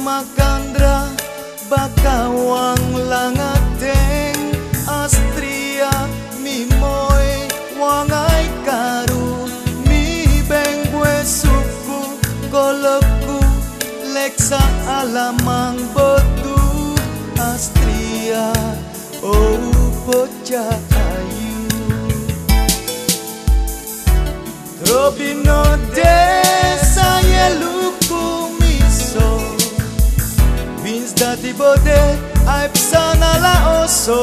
Makandra bakawang langateng Astria mimoy wangay karu mi bengwe suku koloku leksa alamang botu Astria oh bocah ayu Robino desa yeluku miso Vins dati bode aip sana la oso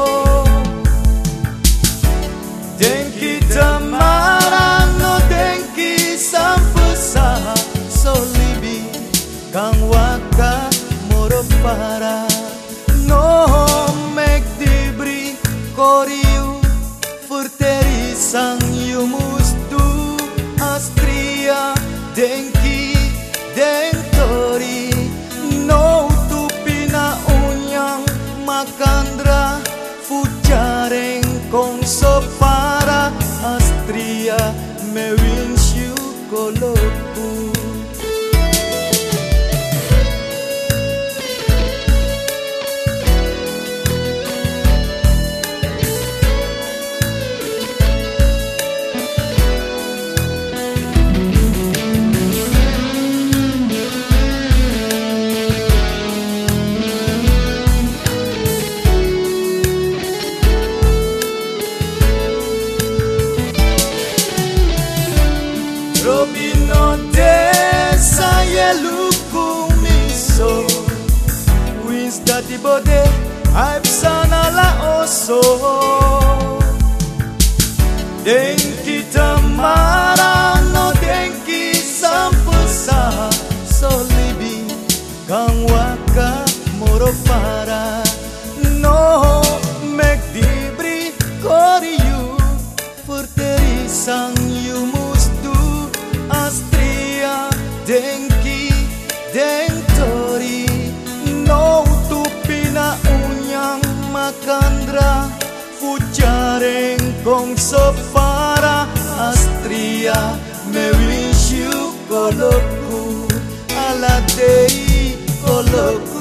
Denki tamarano denki sampusa solibi Kang waka moro para No mek dibri koriu Furteri sang yumustu Astria denki dentori No tupina unyang Makandra fujareng kong sopara Astria mewinsyu koloku Robino desa yeluku miso Wins dati bode aip sana la oso Denki tamarano denki sampusa solibi Kang waka moro para No mek dibri koriu Furteri sang yumustu Astria denki dentori No tupina unyang Makandra fujareng kong sopara Astria mewinsyu koloku aladei koloku